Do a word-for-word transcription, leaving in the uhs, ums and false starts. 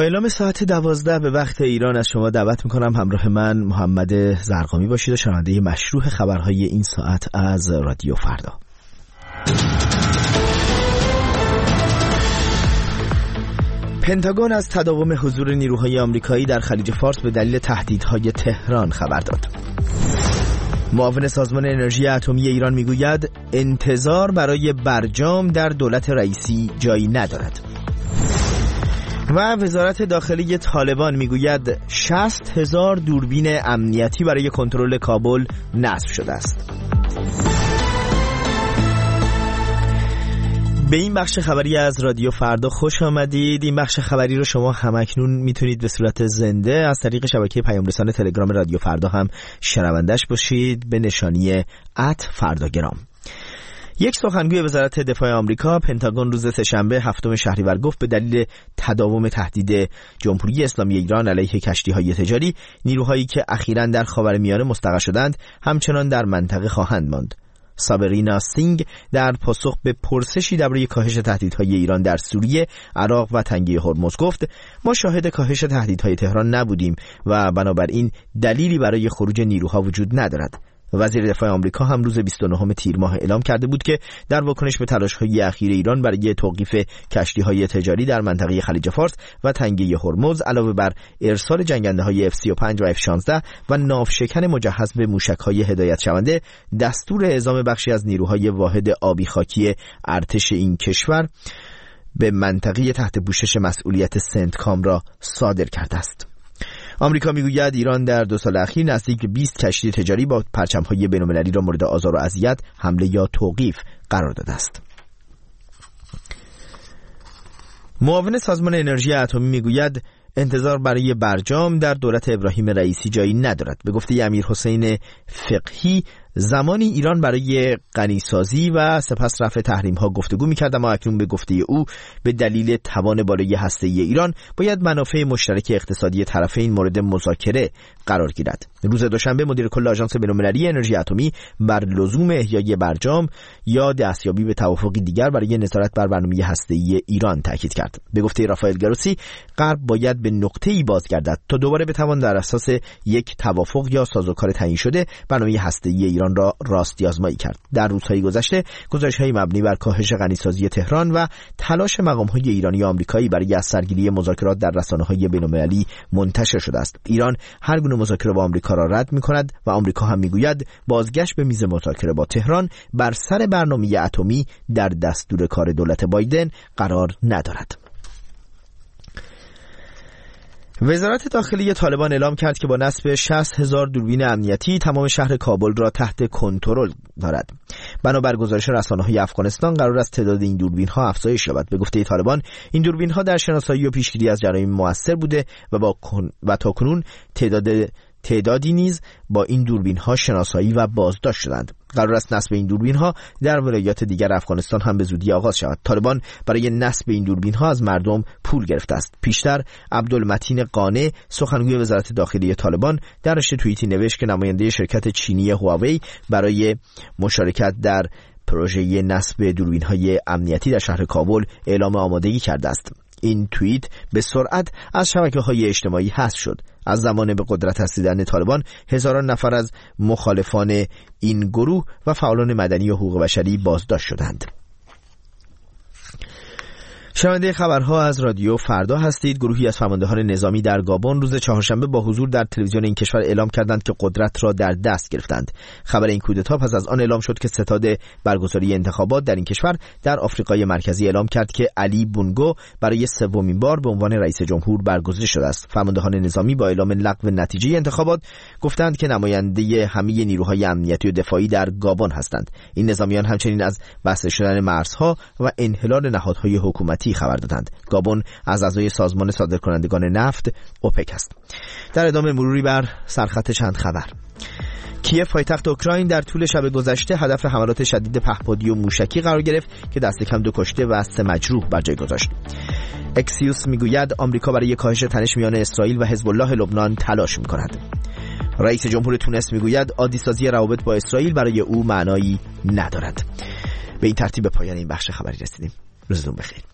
با اعلام ساعت دوازده به وقت ایران از شما دعوت میکنم همراه من محمد زرقامی باشید و شنونده مشروع خبرهای این ساعت از رادیو فردا. پنتاگون از تداوم حضور نیروهای آمریکایی در خلیج فارس به دلیل تهدیدهای تهران خبر داد. معاون سازمان انرژی اتمی ایران میگوید انتظار برای برجام در دولت رئیسی جایی ندارد. و وزارت داخلی طالبان میگوید شصت هزار دوربین امنیتی برای کنترل کابل نصب شده است. به این بخش خبری از رادیو فردا خوش آمدید. این بخش خبری رو شما همکنون میتونید به صورت زنده از طریق شبکه پیام رسان تلگرام رادیو فردا هم شنوندش باشید به نشانی ات فرداگرام. یک سخنگوی وزارت دفاع آمریکا پنتاگون روز سه‌شنبه هفتم شهریور گفت به دلیل تداوم تهدید جمهوری اسلامی ایران علیه کشتی‌های تجاری، نیروهایی که اخیراً در خاورمیانه مستقر شدند همچنان در منطقه خواهند ماند. سابرینا سینگ در پاسخ به پرسشی درباره کاهش تهدیدهای ایران در سوریه، عراق و تنگه هرمز گفت ما شاهد کاهش تهدیدهای تهران نبودیم و بنابراین دلیلی برای خروج نیروها وجود ندارد. وزیر دفاع آمریکا هم روز بیست و نهم تیر ماه اعلام کرده بود که در واکنش به تلاش‌های اخیر ایران برای توقیف کشتی‌های تجاری در منطقه خلیج فارس و تنگه هرمز علاوه بر ارسال جنگنده‌های اف سی و پنج و اف شانزده و ناوشکن مجهز به موشک‌های هدایت شونده، دستور اعزام بخشی از نیروهای واحد آبی خاکی ارتش این کشور به منطقه تحت پوشش مسئولیت سنتکام را صادر کرده است. آمریکا میگوید ایران در دو سال اخیر نزدیک بیست کشتی تجاری با پرچم‌های بین‌المللی را مورد آزار و اذیت، حمله یا توقیف قرار داده است. معاون سازمان انرژی اتمی میگوید انتظار برای برجام در دولت ابراهیم رئیسی جایی ندارد. به گفته امیر حسین فقهی، زمانی ایران برای غنیسازی و سپس رفع تحریم ها گفتگو می‌کرد، اما اکنون به گفته او به دلیل توان بالای هسته‌ای ایران باید منافع مشترک اقتصادی طرفین مورد مذاکره قرار گیرد. روز دوشنبه مدیر کل آژانس بین‌المللی انرژی اتمی بر لزوم احیای برجام یا دستیابی به توافقی دیگر برای نظارت بر برنامه هسته‌ای ایران تاکید کرد. به گفته رافائل گروسی، غرب باید به نقطه‌ای بازگردد تا دوباره بتوان در اساس یک توافق یا سازوکار تعیین شده برنامه هسته‌ای ایران را راستی آزمایی کرد. در روزهای گذشته گزارش‌های مبنی بر کاهش غنیسازی تهران و تلاش مقام‌های ایرانی و آمریکایی برای از سرگیری مذاکرات در رسانه‌های بین‌المللی منتشر شده است. ایران هر گونه مذاکره با آمریکا را رد می‌کند و آمریکا هم می‌گوید بازگشت به میز مذاکره با تهران بر سر برنامه اتمی در دستور کار دولت بایدن قرار ندارد. وزارت داخلی طالبان اعلام کرد که با نصب شصت هزار دوربین امنیتی تمام شهر کابل را تحت کنترل دارد. بنابر گزارش رسانه‌های افغانستان قرار است تعداد این دوربین‌ها افزایش یابد. به گفته طالبان این دوربین‌ها در شناسایی و پیشگیری از جرایم مؤثر بوده و با کن... و تاکنون تعداد تعدادی نیز با این دوربین‌ها شناسایی و بازداشت شدند. قرار است نصب این دوربین‌ها در ولایات دیگر افغانستان هم به زودی آغاز شود. طالبان برای نصب این دوربین‌ها از مردم پول گرفته است. پیشتر عبدالمتین قانع، سخنگوی وزارت داخلی طالبان، در رشته توییتی نوشت که نماینده شرکت چینی هواوی برای مشارکت در پروژه نصب دوربین‌های امنیتی در شهر کابل اعلام آمادگی کرده است. این توییت به سرعت از شبکه‌های اجتماعی حذف شد. از زمان به قدرت رسیدن طالبان هزاران نفر از مخالفان این گروه و فعالان مدنی و حقوق بشری بازداشت شدند. شنونده خبرها از رادیو فردا هستید. گروهی از فرماندهان نظامی در گابون روز چهارشنبه با حضور در تلویزیون این کشور اعلام کردند که قدرت را در دست گرفتند. خبر این کودتا پس از آن اعلام شد که ستاد برگزاری انتخابات در این کشور در آفریقای مرکزی اعلام کرد که علی بونگو برای سومین بار به عنوان رئیس جمهور برگزیده شده است. فرماندهان نظامی با اعلام لغو نتیجه انتخابات گفتند که نماینده همه نیروهای امنیتی و دفاعی در گابون هستند. این نظامیان همچنین از بسته شدن مرزها و انحلال نهادهای حکومتی خبر دادند. گابون از اعضای سازمان صادرکنندگان نفت اوپک است. در ادامه مروری بر سرخط چند خبر. کیف پایتخت اوکراین در طول شب گذشته هدف حملات شدید پهپادی و موشکی قرار گرفت که دست کم دو کشته و سه مجروح بر جای گذاشت. اکسیوس میگوید آمریکا برای کاهش تنش میان اسرائیل و حزب الله لبنان تلاش میکند. رئیس جمهور تونس میگوید عادی‌سازی روابط با اسرائیل برای او معنایی ندارد. به این ترتیب به پایان این بخش خبری رسیدیم. روزتون بخیر.